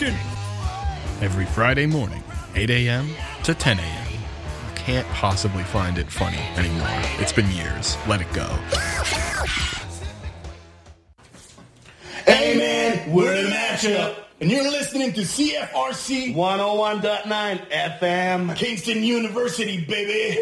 Section! Every Friday morning, 8 a.m. to 10 a.m. I can't possibly find it funny anymore. It's been years. Let it go. Hey man, we're the matchup, and you're listening to CFRC 101.9 FM. Kingston University, baby.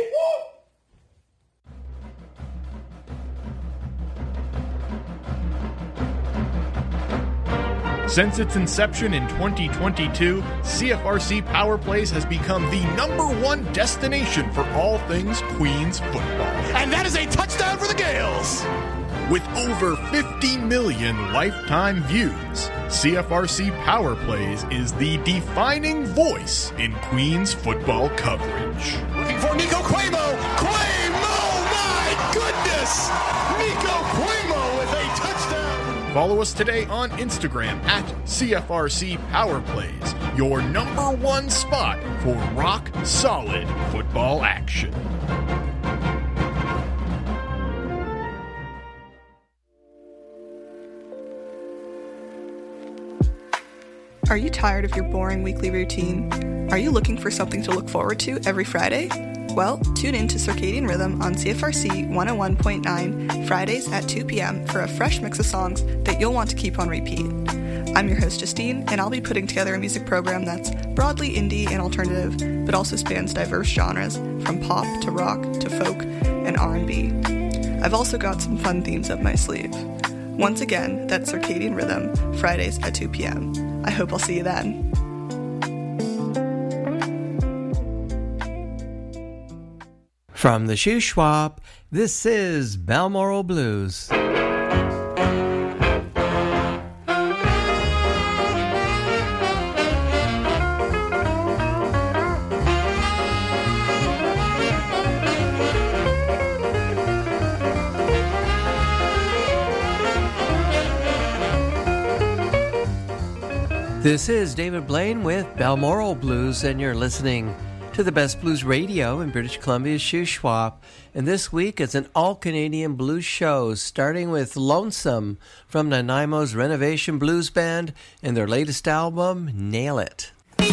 Since its inception in 2022, CFRC Power Plays has become the #1 destination for all things Queens football. And that is a touchdown for the Gales! With over 50 million lifetime views, CFRC Power Plays is the defining voice in Queens football coverage. Looking for Nico Cuomo! My goodness! Nico Cuomo with a touchdown! Follow us today on Instagram at CFRC Power Plays, your #1 spot for rock solid football action. Are you tired of your boring weekly routine? Are you looking for something to look forward to every Friday? Well, tune in to Circadian Rhythm on CFRC 101.9 Fridays at 2 p.m. for a fresh mix of songs that you'll want to keep on repeat. I'm your host, Justine, and I'll be putting together a music program that's broadly indie and alternative, but also spans diverse genres, from pop to rock to folk and R&B. I've also got some fun themes up my sleeve. Once again, that's Circadian Rhythm, Fridays at 2 p.m. I hope I'll see you then. From the Shoe Schwab, this is Balmoral Blues. This is David Blaine with Balmoral Blues, and you're listening to the best blues radio in British Columbia's Shoe Schwab. And this week it's an all-Canadian blues show, starting with Lonesome from Nanaimo's Renovation Blues Band and their latest album, Nail It.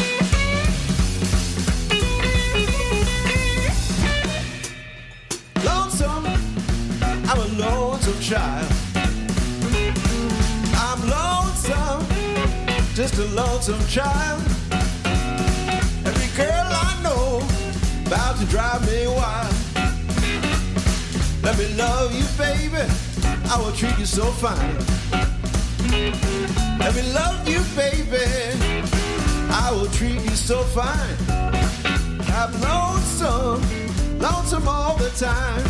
Lonesome, I'm a lonesome child. I'm lonesome, just a lonesome child. Every girl I know about to drive me wild. Let me love you, baby, I will treat you so fine. Let me love you, baby, I will treat you so fine. I'm lonesome, lonesome all the time.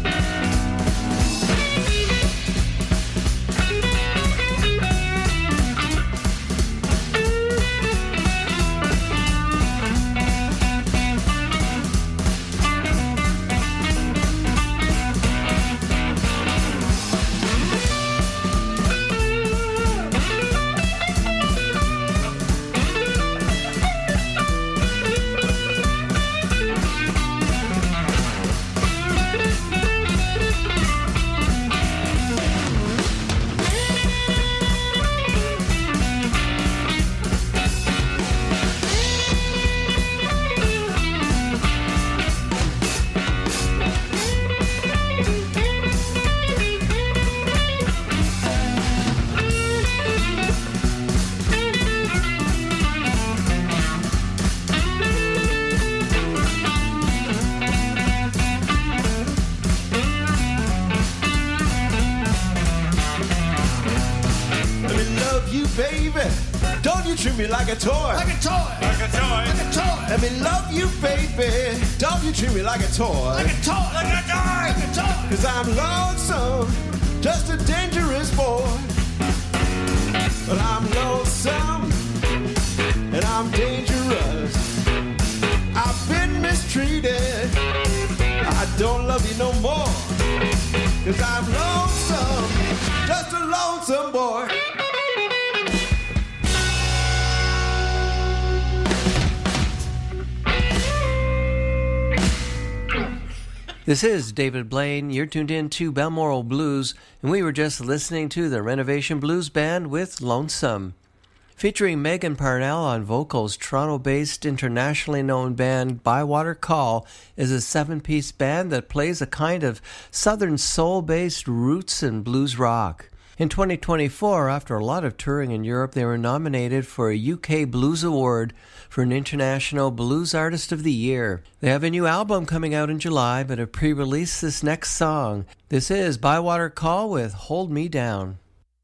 Treat me like a toy. Like a toy. Like a toy. Like a toy. Let me love you, baby. Don't you treat me like a toy. Like a toy. Like a toy. Like a toy. 'Cause I'm lonesome, just a dangerous boy. But I'm lonesome, and I'm dangerous. I've been mistreated. I don't love you no more. 'Cause I'm lonesome, just a lonesome boy. This is David Blaine. You're tuned in to Balmoral Blues, and we were just listening to the Renovation Blues Band with Lonesome. Featuring Megan Parnell on vocals, Toronto-based, internationally known band Bywater Call is a 7-piece band that plays a kind of southern soul-based roots and blues rock. In 2024, after a lot of touring in Europe, they were nominated for a UK Blues Award for an International Blues Artist of the Year. They have a new album coming out in July, but have pre-released this next song. This is Bywater Call with Hold Me Down.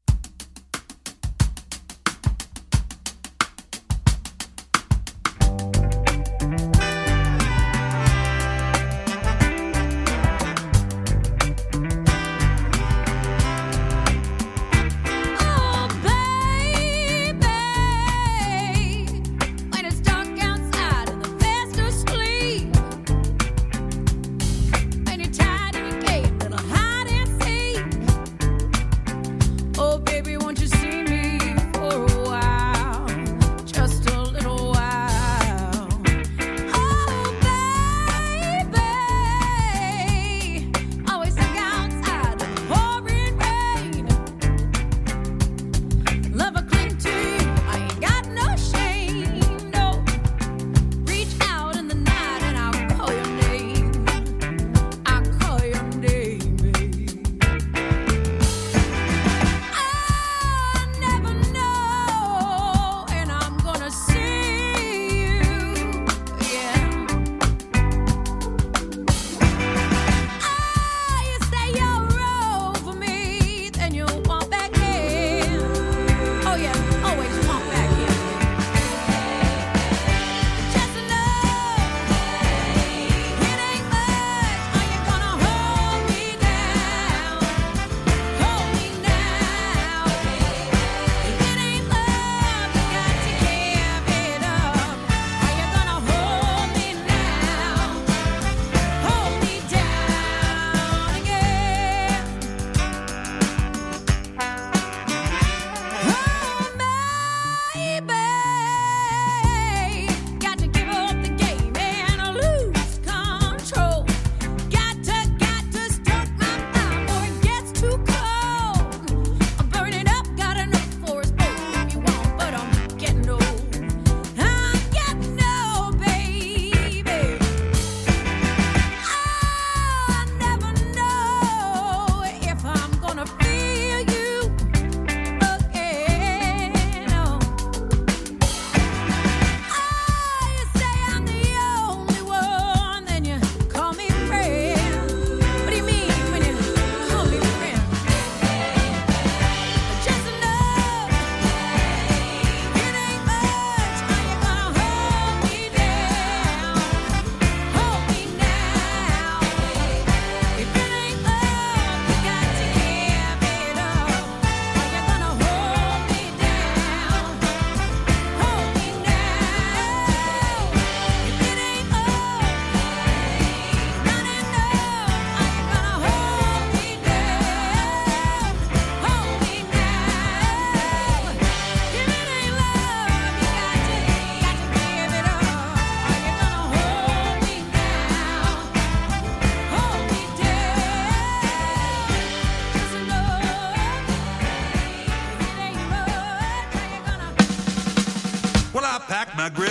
My grip,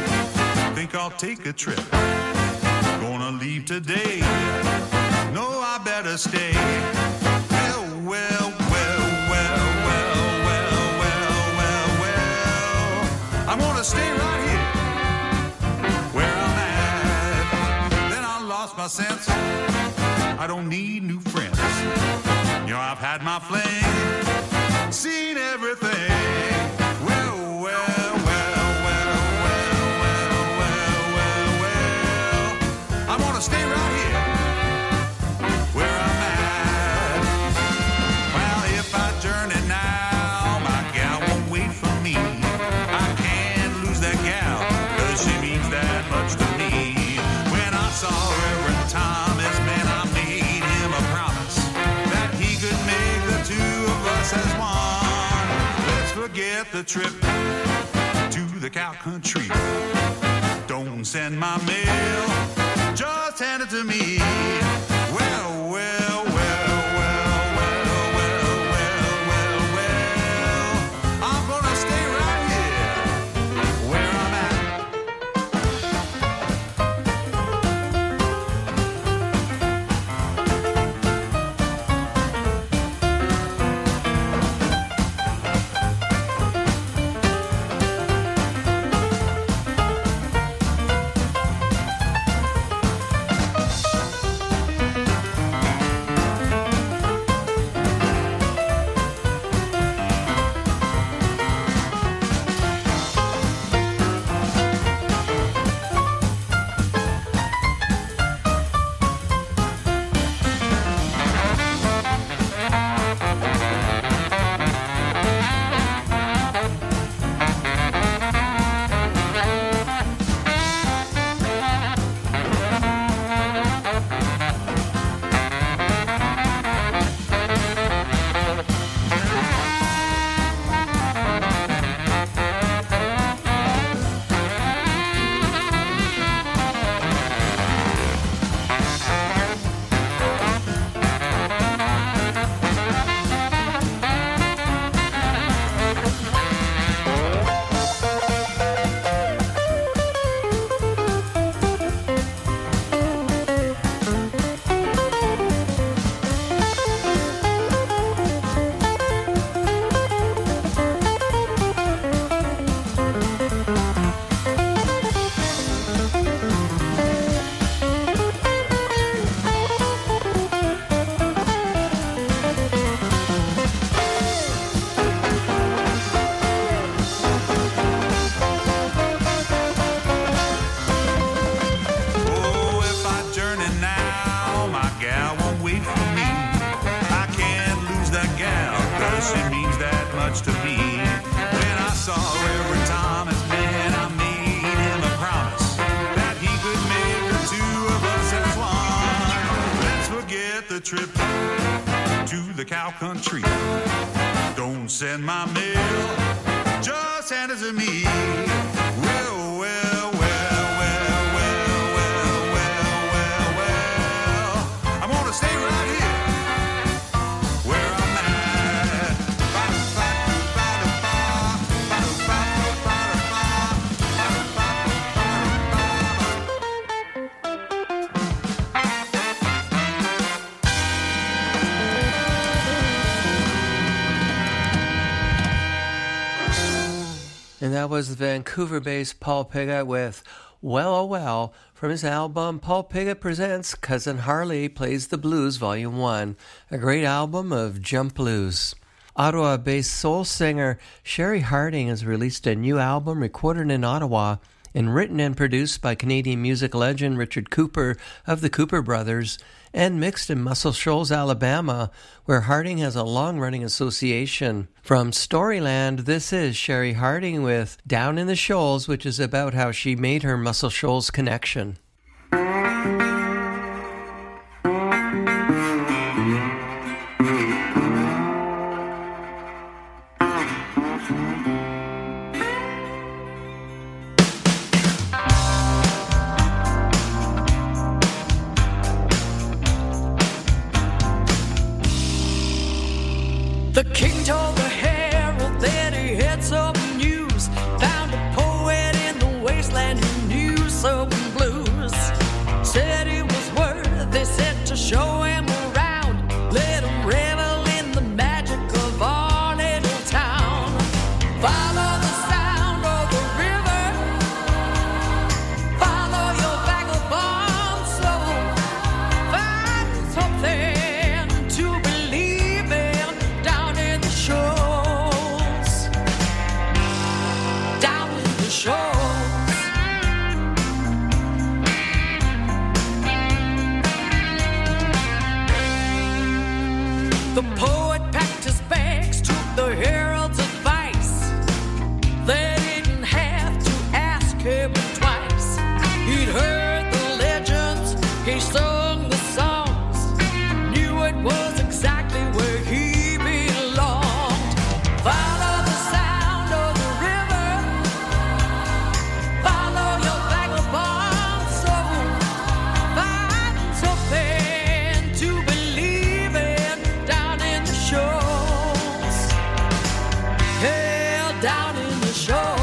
think I'll take a trip. Gonna leave today. No, I better stay. Well, well, well, well, well, well, well, well, well. I'm gonna stay right here where I'm at. Then I lost my sense. I don't need new friends. You know, I've had my fling, seen everything. Well, well. Stay right here where I'm at. Well, if I journey now, my gal won't wait for me. I can't lose that gal, 'cause she means that much to me. When I saw Reverend Thomas, man, I made him a promise that he could make the two of us as one. Let's forget the trip to the cow country. Don't send my mail, just hand it to me. Well, well, well, well, well, well, well, well, well. I'm gonna stay right here much to me. When I saw Reverend Thomas, man, I made him a promise that he could make the two of us as one. Let's forget the trip to the cow country. Don't send my mail, just send it to me. Well, well, well, well, well, well, well, well, well. I'm gonna stay right here where I'm at. And that was the Vancouver-based Paul Pigott with Well, Oh Well from his album Paul Pigott Presents Cousin Harley Plays the Blues Volume 1, a great album of jump blues. Ottawa-based soul singer Sherry Harding has released a new album recorded in Ottawa and written and produced by Canadian music legend Richard Cooper of the Cooper Brothers and mixed in Muscle Shoals, Alabama, where Harding has a long-running association. From Storyland, this is Sherry Harding with Down in the Shoals, which is about how she made her Muscle Shoals connection. The king told the herald that he had some news. Found a poet in the wasteland who knew some blues. Said it was worthy, said to show him around. Let him revel in the magic of our little town. Follow the sound of the river. Follow your vagabond soul. Find something to believe in down in the shoals. Down in the shoals. The poet packed his bags, took the herald's advice. They didn't have to ask him twice. He'd heard the legends, he sung the songs, knew it was exactly where he belonged. Follow the sound of the river. Follow your vagabond soul. Find something to believe in down in the shoals. Yeah, down in the shoals.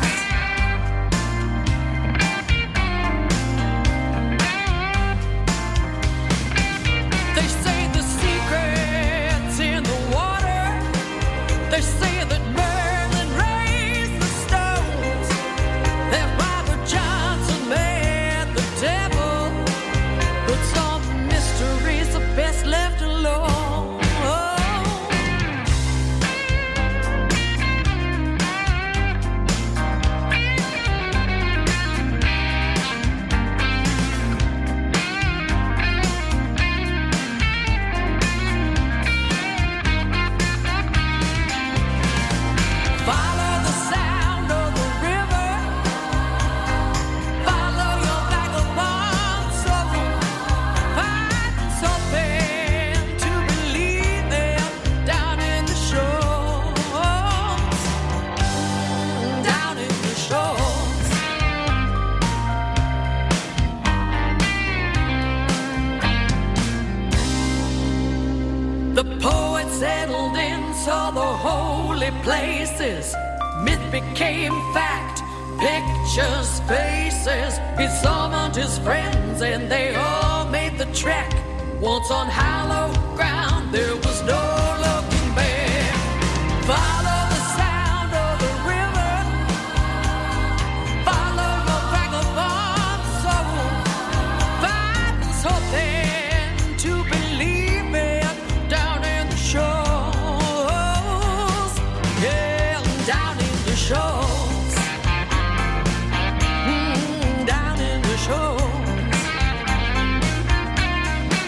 They say the secret's in the water. They say that Merlin raised the stones. That Robert Johnson met the devil. But some mysteries are best left alone. Follow the sound of the river. Follow your vagabond soul. Find something to believe in down in the shoals. Down in the shoals. The poet settled in, saw the holy places. Myth became fact, pictures, faces. He summoned his friends and they all made the trek. Once on hallowed ground, there was no looking back. Follow the sound of the river. Follow your vagabond soul. Find something to believe in down in the shoals. Yeah, down in the shoals. Down in the shoals.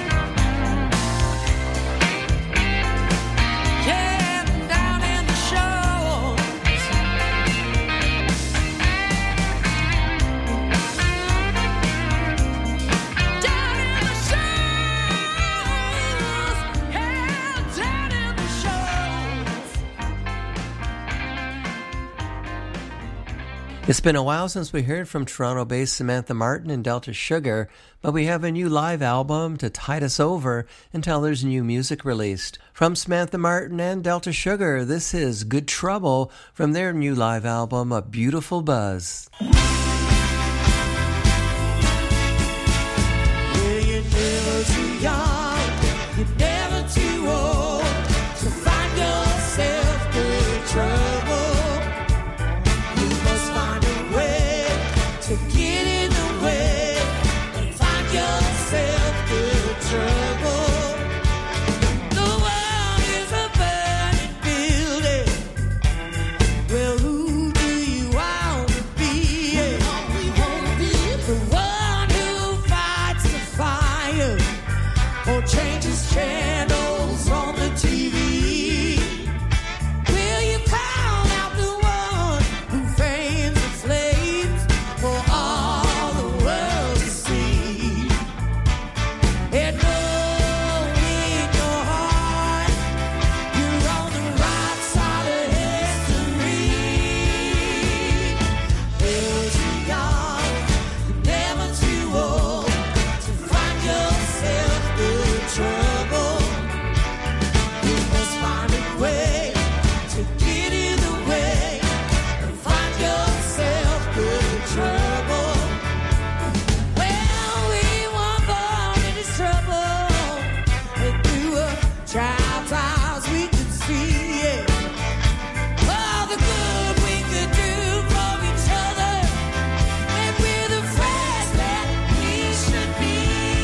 Yeah, down in the shoals. It's been a while since we heard from Toronto-based Samantha Martin and Delta Sugar, but we have a new live album to tide us over until there's new music released. From Samantha Martin and Delta Sugar, this is Good Trouble from their new live album, A Beautiful Buzz. You're never too young, you're never too old to find yourself good trouble. You must find a way to get in the way and find yourself good trouble. The world is a burning building. Well, who do you want to be? The one who fights the fire or changes channels on the TV. Will you call out the one who fans the flames for all the world to see? And know in your heart you're on the right side of history. Never too young, never too old to find yourself good trouble. You must find a way to get in the way and find yourself good trouble. Well, we were born in this trouble, and through a child's eyes we could see it. All the good we could do for each other, and we're the friends that we should be.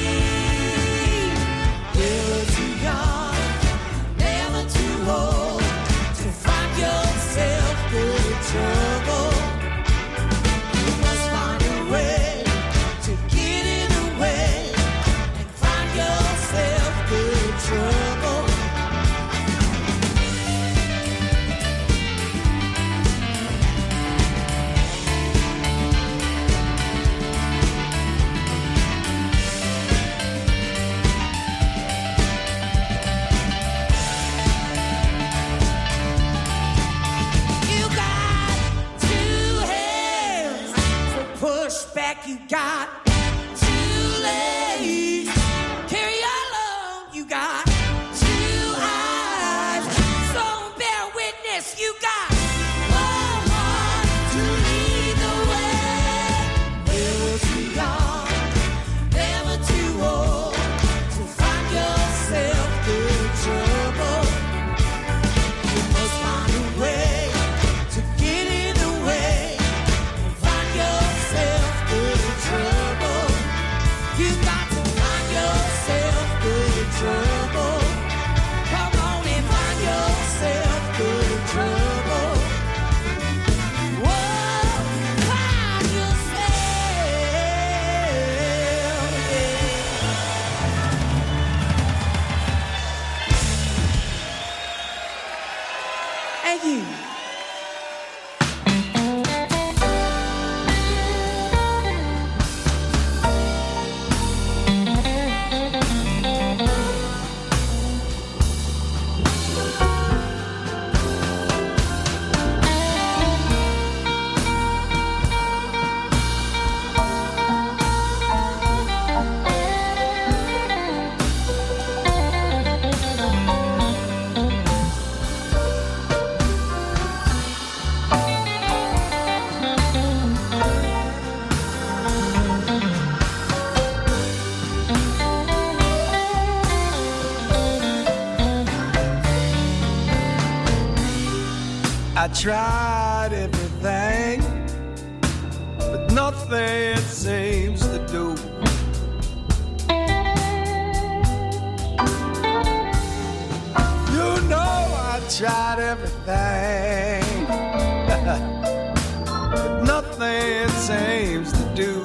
Never too young, never too old to find yourself good trouble. You must find a way to get in the way and find yourself good trouble. You got two hands for push back. You got two legs carry along. You got two eyes, so bear witness. You got one heart to lead the way. Never too young, never too old to find yourself good trouble. You must find a way to get in the way and find yourself good trouble. You got to find yourself good trouble. Come on and find yourself good trouble. Whoa, find yourself. Thank you. I tried everything, but nothing seems to do. You know I tried everything, but nothing seems to do.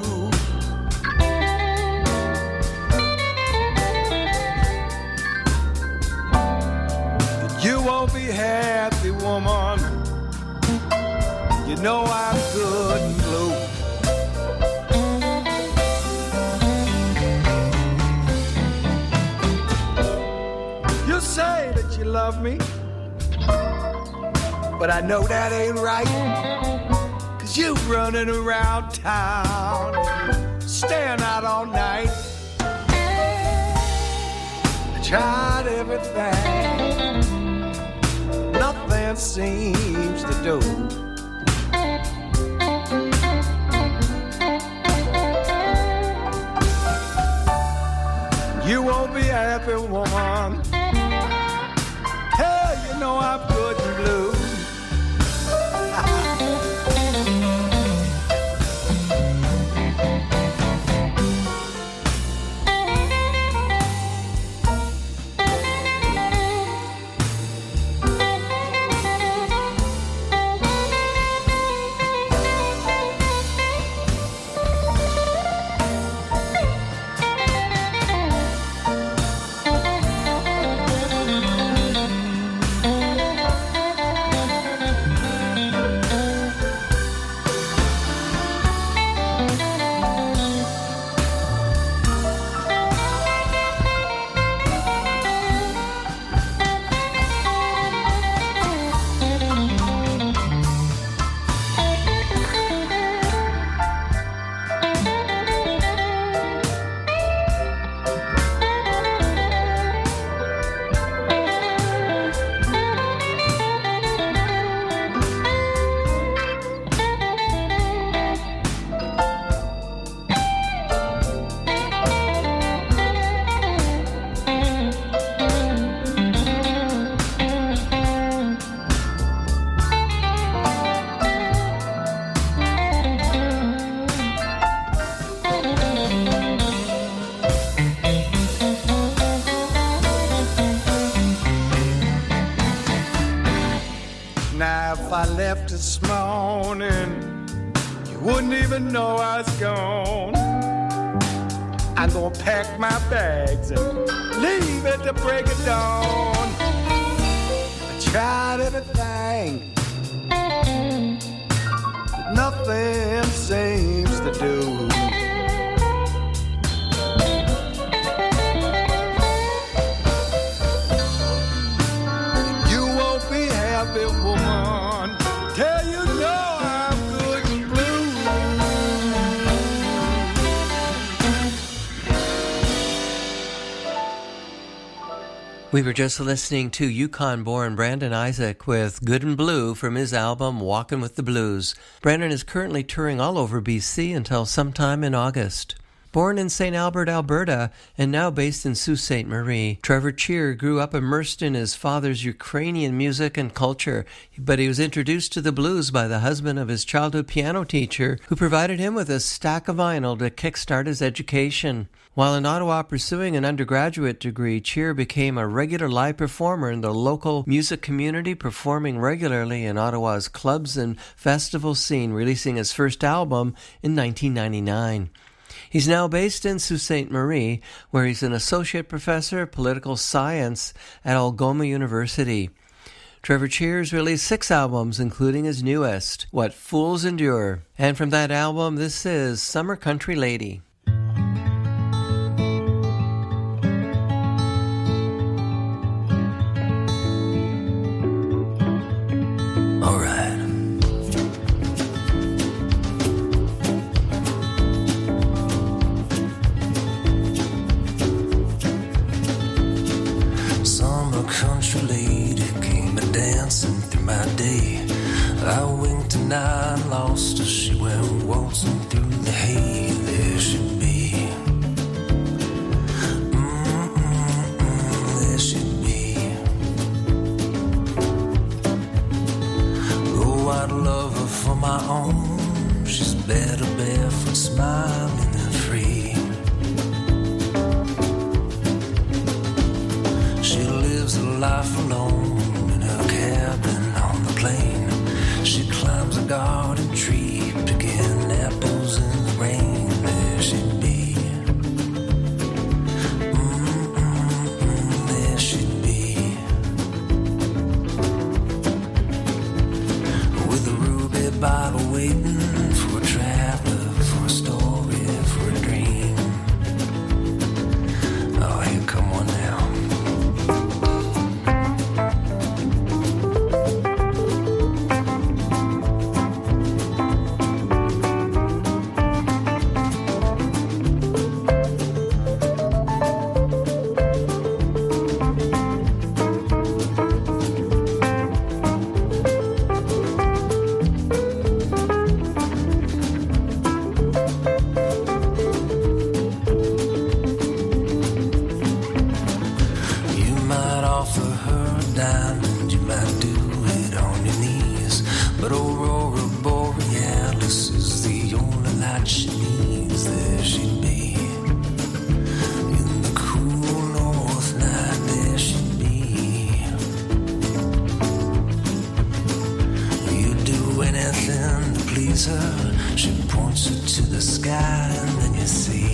You won't be happy, woman. You know I'm good and blue. You say that you love me, but I know that ain't right. 'Cause with you running around town, staying out all night. I tried everything, nothing seems to do. You won't be happy, woman. Hell, you know I'm good and blue. This morning, you wouldn't even know I was gone. I'm gonna pack my bags and leave at the break of dawn. I tried everything, but nothing seems to do. You won't be happy, woman. Tell you know I'm good and blue. We were just listening to Yukon-born Brandon Isaac with Good and Blue from his album Walkin' with the Blues. Brandon is currently touring all over BC until sometime in August. Born in St. Albert, Alberta, and now based in Sault Ste. Marie, Trevor Cheer grew up immersed in his father's Ukrainian music and culture, but he was introduced to the blues by the husband of his childhood piano teacher, who provided him with a stack of vinyl to kickstart his education. While in Ottawa pursuing an undergraduate degree, Cheer became a regular live performer in the local music community, performing regularly in Ottawa's clubs and festival scene, releasing his first album in 1999. He's now based in Sault Ste. Marie, where he's an associate professor of political science at Algoma University. Trevor Cheers released 6 albums, including his newest, What Fools Endure. And from that album, this is Summer Country Lady. All right. Country lady came a dancing through my day. I winked and I lost her. She went waltzing through the hay. There she'd be. There she'd be. Oh, I'd love her for my own. She's better barefoot, smiling and free. Lives a life alone in her cabin on the plain. She climbs a garden tree, picking apples in the rain. There she'd be. There she'd be. With a ruby bottle waiting for a traveler, for a story, for a dream. Oh, here come one now. But Aurora Borealis is the only light she needs. There she'd be in the cool north night. There she'd be. You'd do anything to please her. She points you to the sky, and then you see.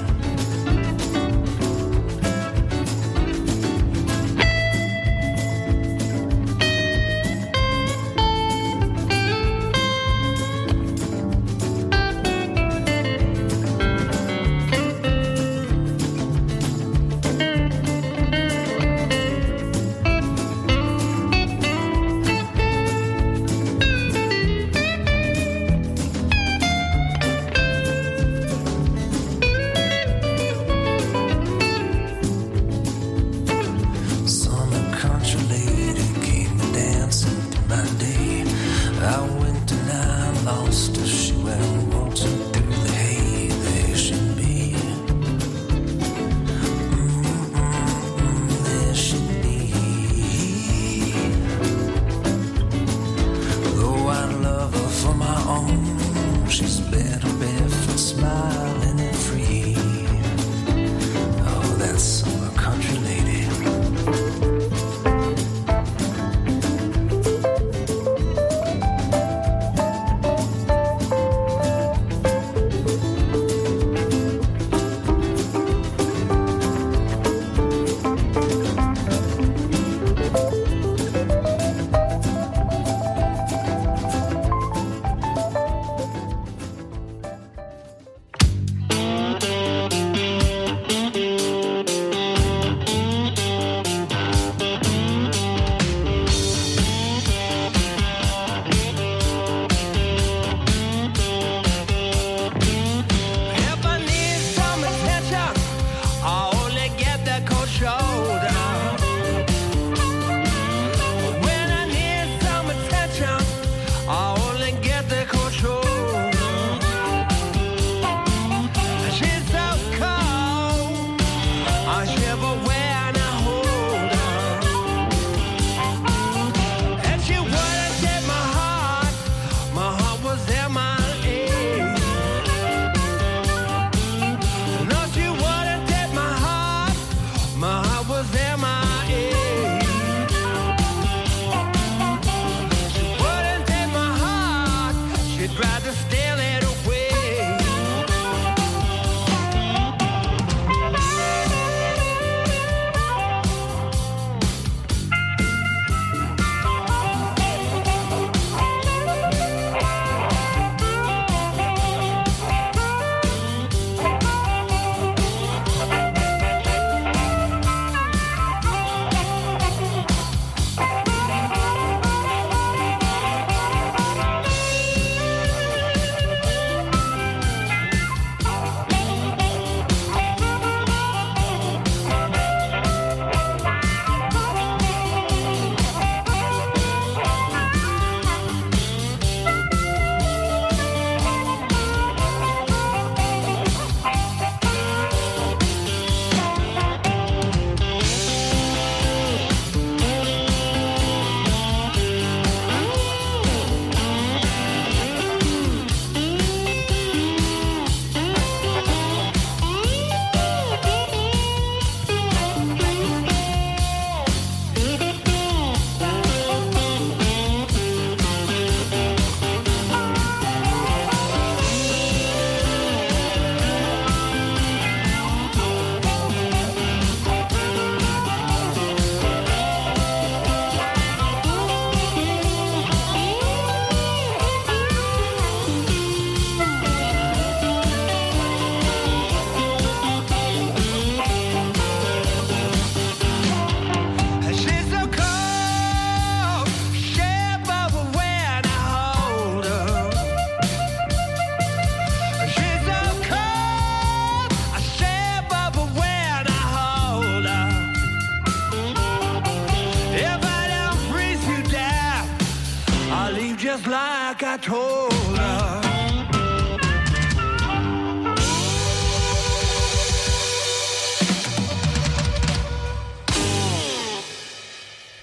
just like I told her.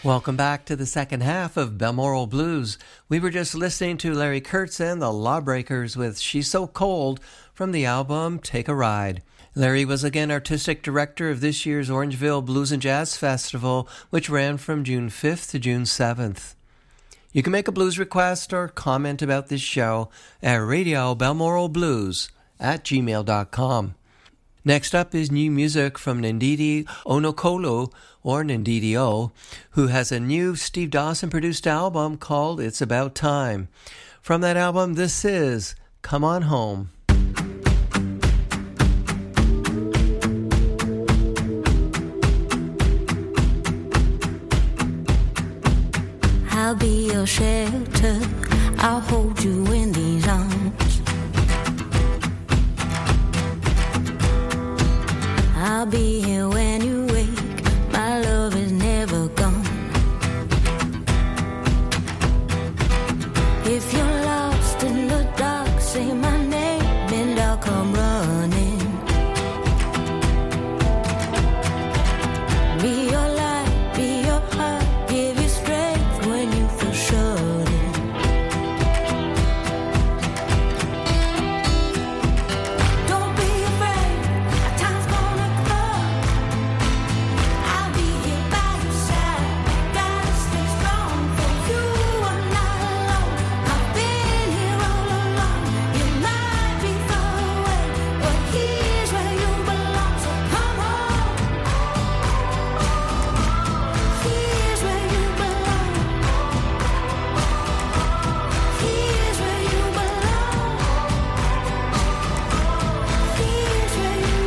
Welcome back to the second half of Balmoral Blues. We were just listening to Larry Kurtz and the Lawbreakers with She's So Cold from the album Take a Ride. Larry was again artistic director of this year's Orangeville Blues and Jazz Festival, which ran from June 5th to June 7th. You can make a blues request or comment about this show at radiobalmoralblues@gmail.com. Next up is new music from Ndidi Onokolo, or Ndidi O, who has a new Steve Dawson-produced album called It's About Time. From that album, this is Come On Home. I'll be your shelter, I'll hold you in these arms. I'll be here when you wake, my love is never gone. If you're lost in the dark, say my name and I'll come running. Be your light, be your heart, give you strength when you feel shut in. Don't be afraid, a time's gonna come. I'll be here by your side, gotta stay strong for you. I'm not alone, I've been here all along. You might be far away, but here's where you belong. So come home, here's where you belong. Here's where you belong. Here's where you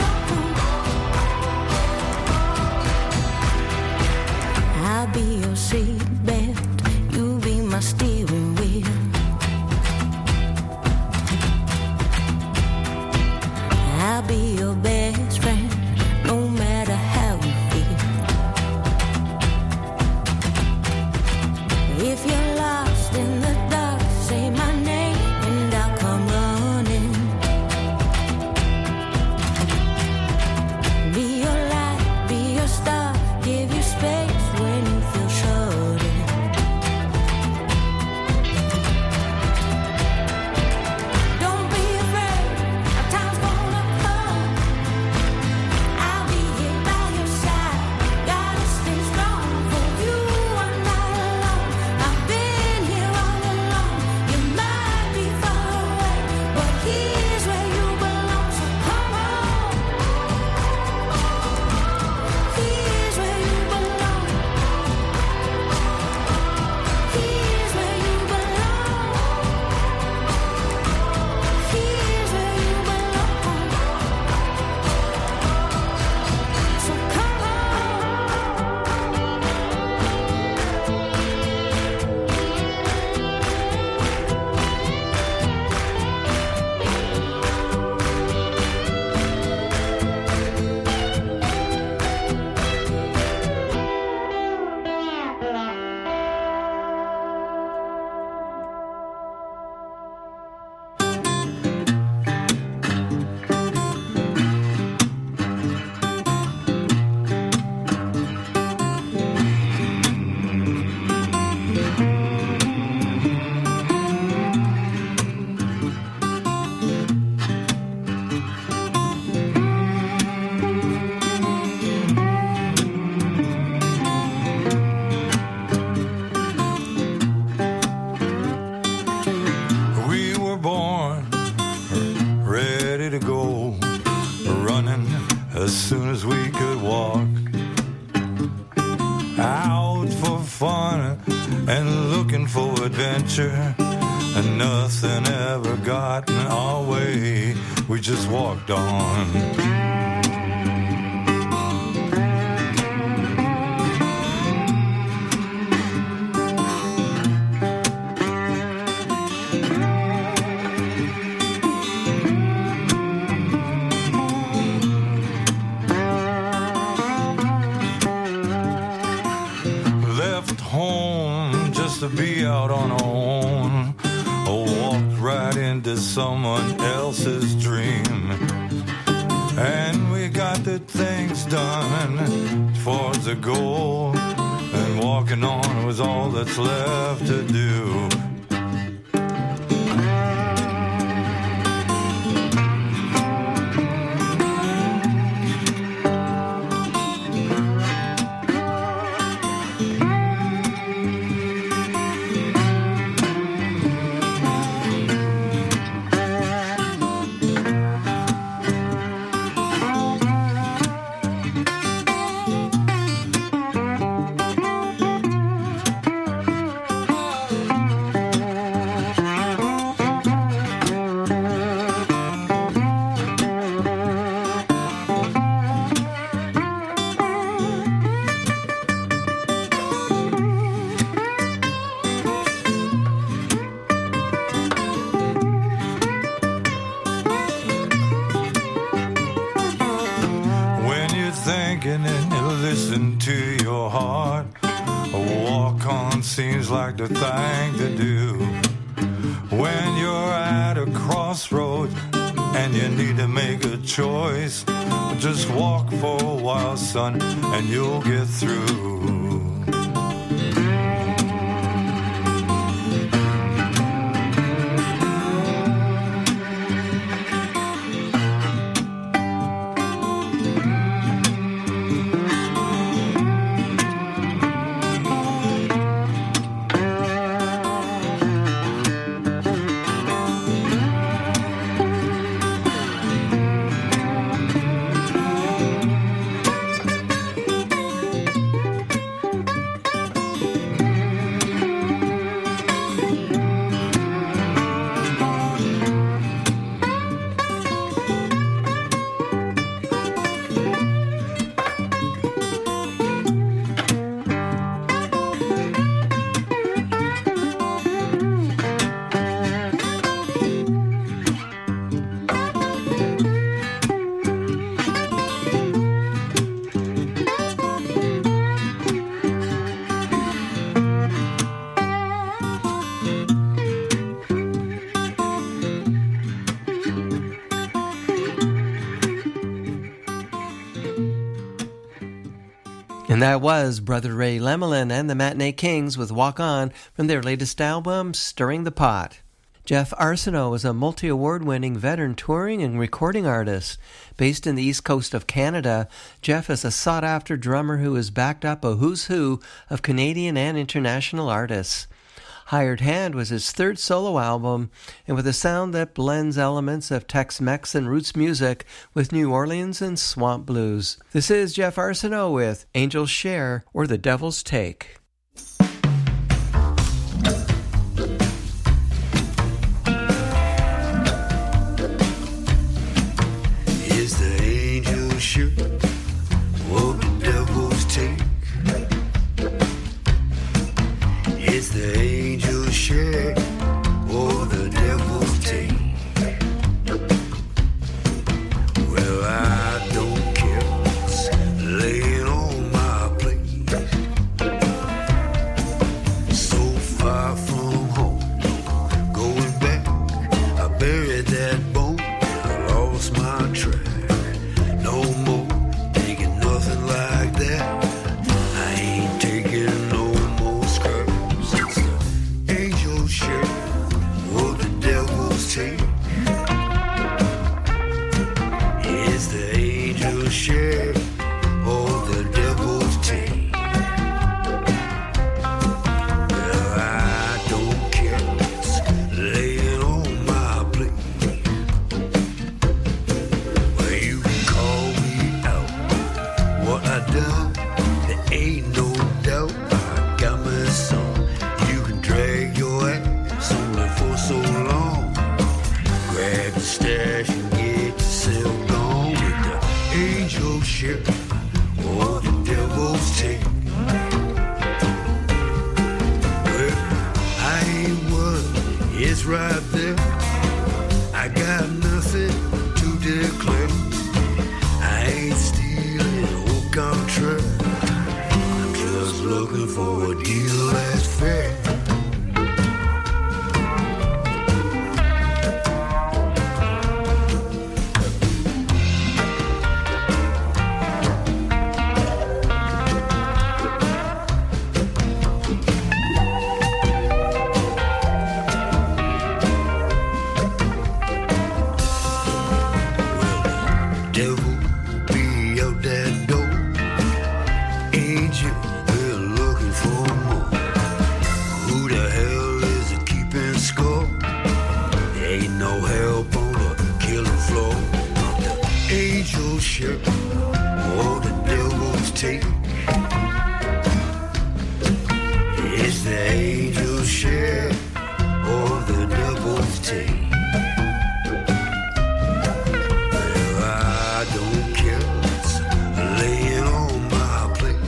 belong. I'll be your seatbelt, you be my steering wheel. I'll be your best friend, no matter how you feel. If you're lost in the dark, say my name and I'll come running. Be your light, be your star, give you space when you feel shut in. Don't be afraid, a time's gonna come. I'll be here by your side, gotta stay strong for you. I'm not alone, I've been here all along. You might be far away, but here's where you belong. So come on, here's where you belong. Here's where you belong. Here's where you belong. So come on. We were born ready to go, running as soon as we could walk. Out for fun and looking for adventure, and nothing ever got in our way. We just walked on. Left home just to be out on our own, walked right into someone else's dream, and we got the things done towards the goal, and walked walking on was all that's left to do. Seems like the thing to do when you're at a crossroads and you need to make a choice. Just walk for a while, son, and you'll get through. And that was Brother Ray Lemelin and the Matinee Kings with Walk On from their latest album, Stirring the Pot. Jeff Arsenault is a multi-award-winning veteran touring and recording artist. Based in the east coast of Canada, Jeff is a sought-after drummer who has backed up a who's who of Canadian and international artists. Hired Hand was his third solo album, and with a sound that blends elements of Tex-Mex and roots music with New Orleans and swamp blues. This is Jeff Arsenault with Angel's Share or The Devil's Take. Is the angel's share or the devil's take? Is the angel's share or the devil's take? Well, I don't care, it's laying on my plate. So far from home, going back, I buried that bone, I lost my track. No more taking nothing like that. I ain't taking no more scraps. It's the angel's share or the devil's take. It's the angel's share or the devil's take. Well, I don't care, it's laying on my plate. Well, you can call me out, what I done, there ain't no doubt. I got my song, you can drag your ass only for so long. Grab the stash and get yourself gone with the angel's share or the devil's take. Well, I ain't worried, it's right there. I got nothing to declare. I ain't stealing, au contraire. I'm just looking for a deal that's fair. care what the devils take. It's the angel's share of the devil's take. Well, I don't care what's laying on my plate.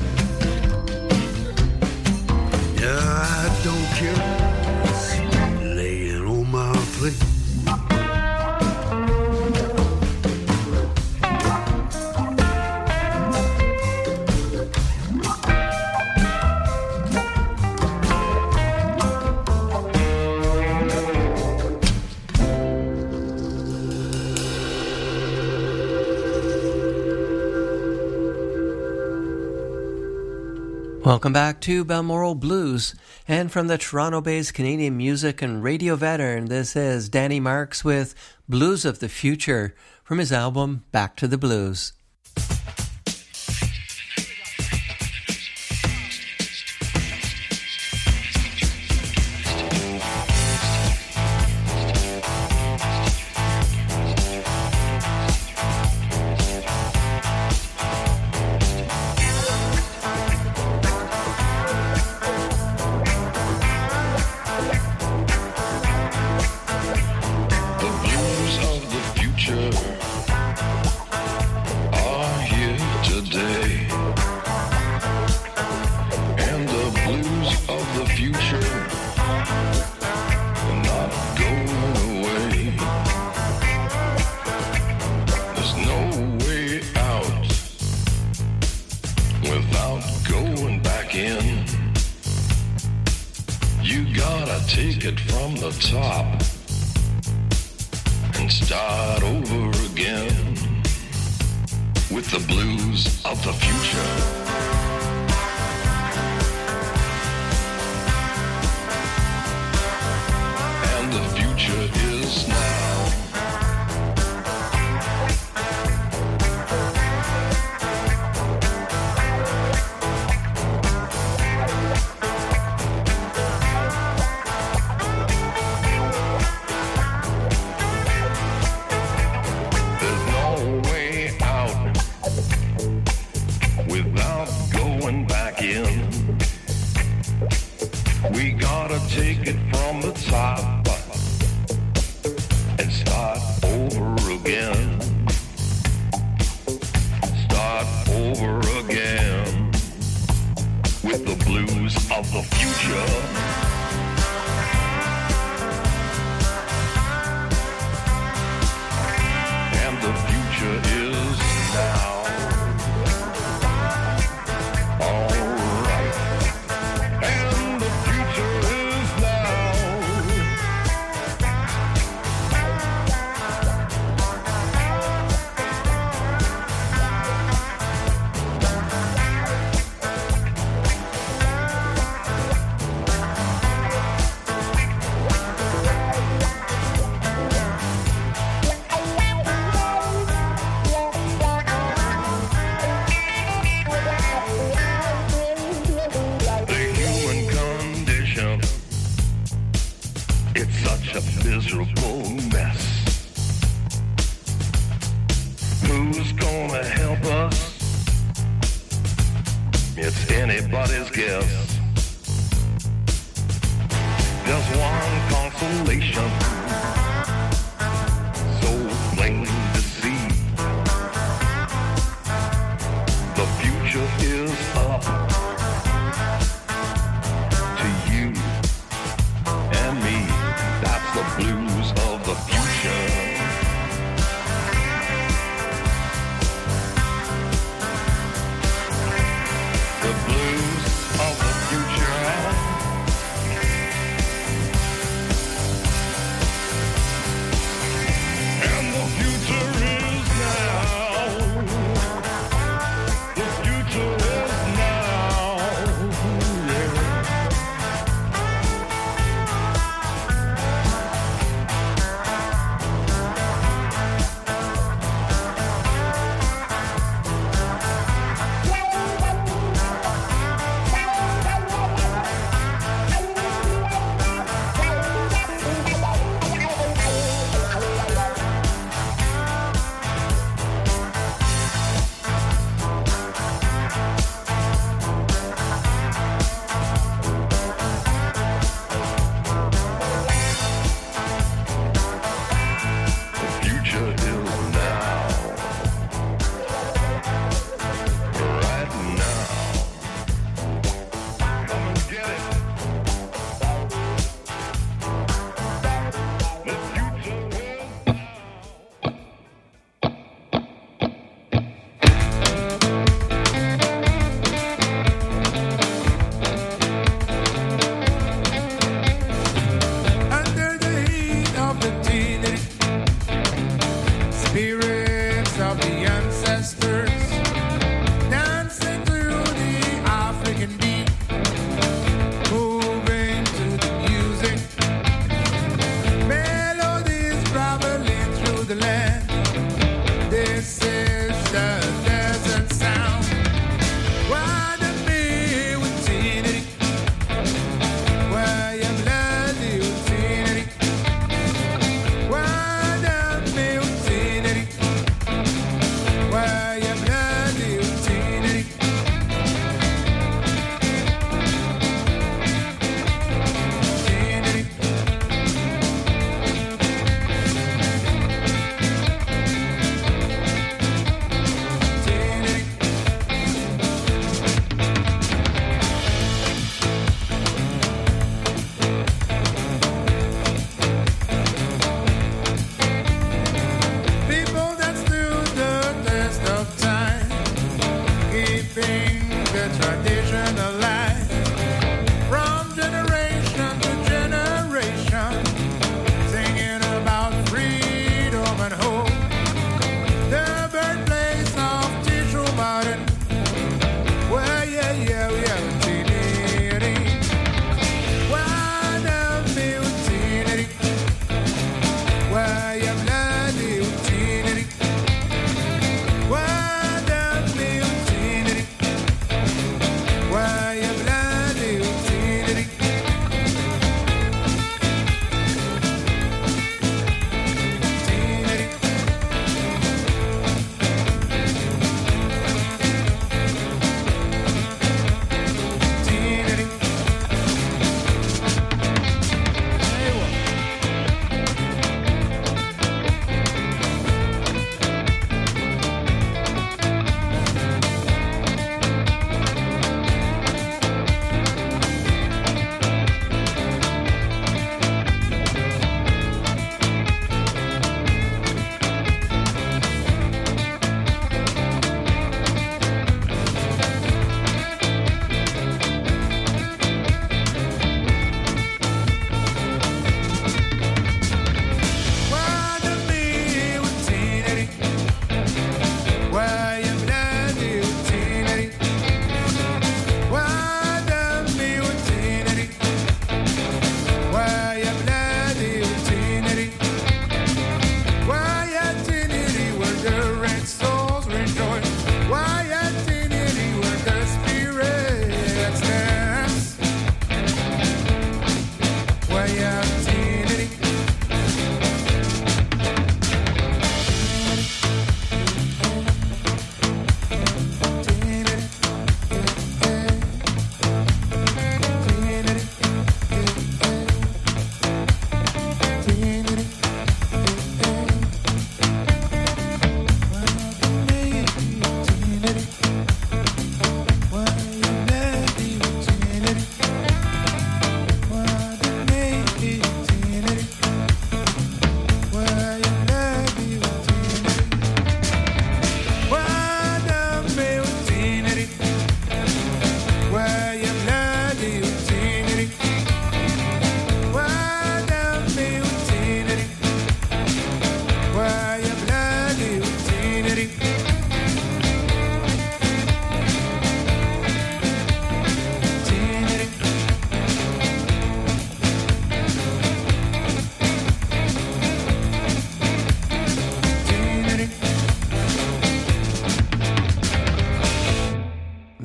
Yeah, I don't care what's laying on my plate. Welcome back to Balmoral Blues, and from the Toronto-based Canadian music and radio veteran, this is Danny Marks with Blues of the Future from his album Back to the Blues.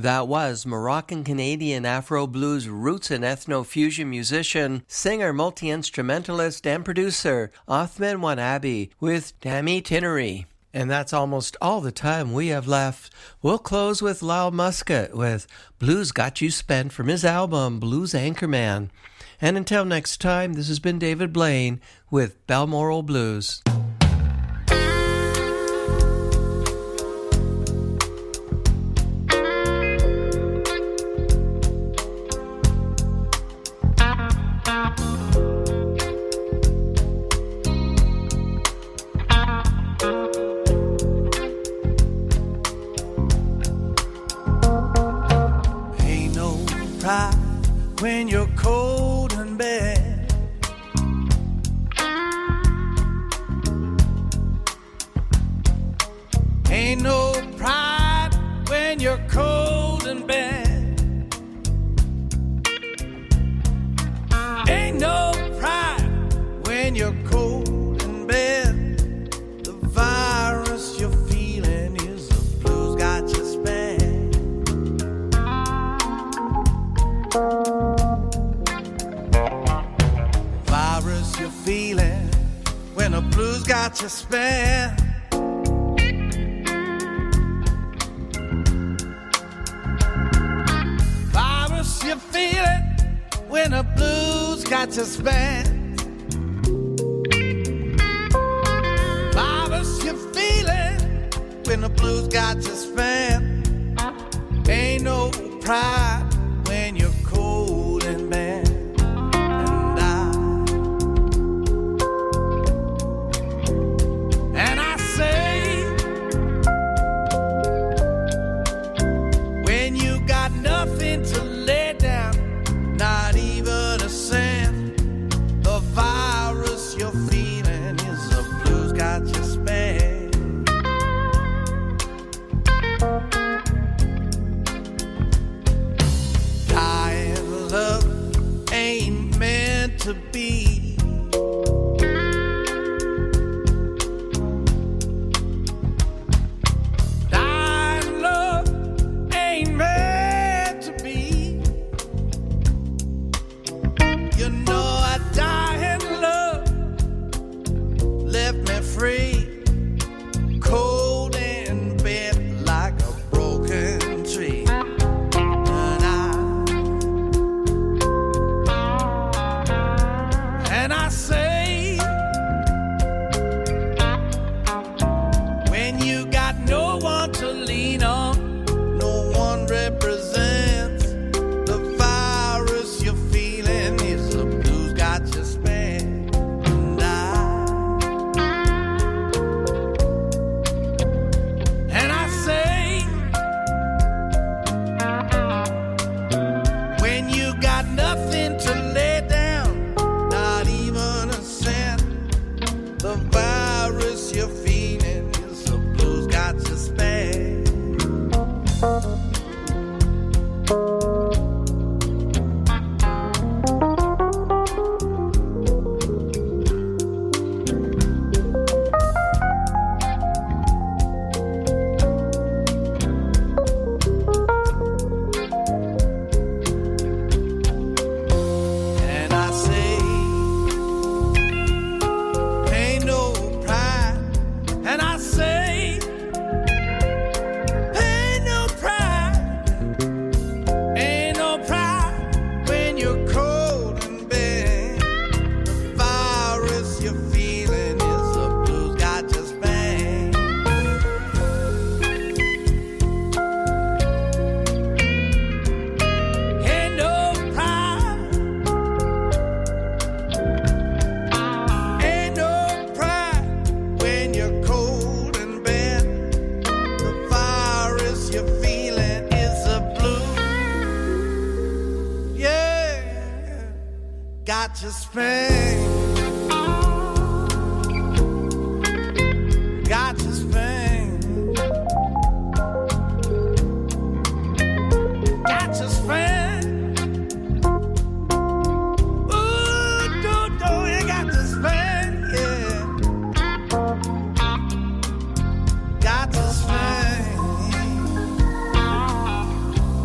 That was Moroccan-Canadian Afro Blues roots and ethno-fusion musician, singer, multi-instrumentalist, and producer Othman Wanabi with Dammy Tinnery. And that's almost all the time we have left. We'll close with Lyle Muscat with Blues Got You Spent from his album Blues Anchorman. And until next time, this has been David Blaine with Balmoral Blues. When you're cold in bed, ain't no pride when you're cold in bed, ain't no pride when you're cold in bed. The virus you're feeling is the blues got you spent. Virus you're feeling when the blues got you spent. Virus you're feeling when the blues got you spent. Virus you're feeling when the blues got you spent. Ain't no pride when you're cold and bad. And I say, when you got nothing to lay down, not even a cent, the virus you're feeling is the blues got you spent. Dying love ain't meant to be. Dying love ain't meant to be. You know a dying love left me free, cold in bed like a broken tree. And I say, when you got no one to lean on, no one represents the virus you're feeling is the blues got you spent. And I say, when you got nothing to lay down, not even a cent, the virus you're feeling is the blues got you spent. And I say, ain't no pride. And I say, ain't no pride. Ain't no pride when you're cold in bed. The virus you're feeling is the blues got you spent. Ain't no pride. Ain't no pride when you're cold in bed. The virus you're feeling is the blue. Yeah, got you spent. Got you spent. Got you spent. Ooh, do, you got to spend, yeah. Got to spend.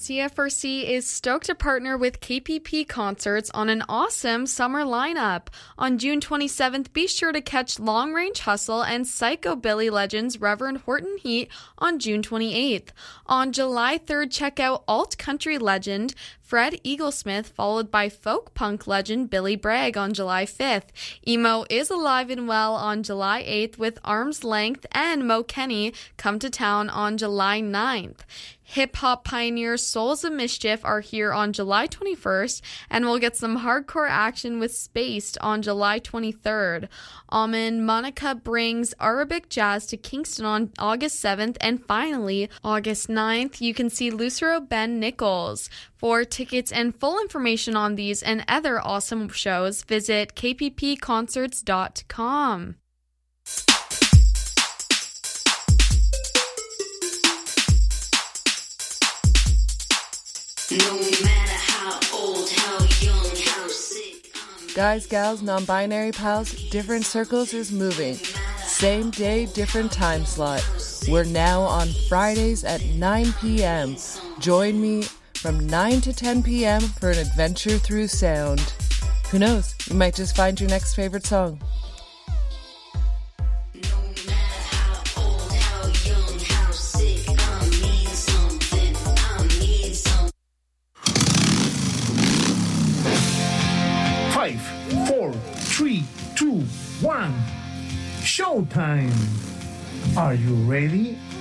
CFRC is stoked to partner with KPP Concerts on an awesome summer lineup. On June 27th, be sure to catch Long Range Hustle and Psychobilly legends Reverend Horton Heat on June 28th. On July 3rd, check out alt country legend Fred Eaglesmith, followed by folk punk legend Billy Bragg on July 5th. Emo is alive and well on July 8th with Arm's Length and Mo Kenny come to town on July 9th. Hip-hop pioneers Souls of Mischief are here on July 21st, and we'll get some hardcore action with Spaced on July 23rd. Almond Monica brings Arabic jazz to Kingston on August 7th, and finally, August 9th, you can see Lucero Ben Nichols. For tickets and full information on these and other awesome shows, visit kppconcerts.com. No matter how old, how young, how sick. Guys, gals, non-binary pals, different circles is moving. Same day, different time slot. We're now on Fridays at 9 p.m. Join me from 9 to 10 p.m. for an adventure through sound. Who knows, you might just find your next favorite song. 5, 4, 3, 2, 1. Showtime! Are you ready?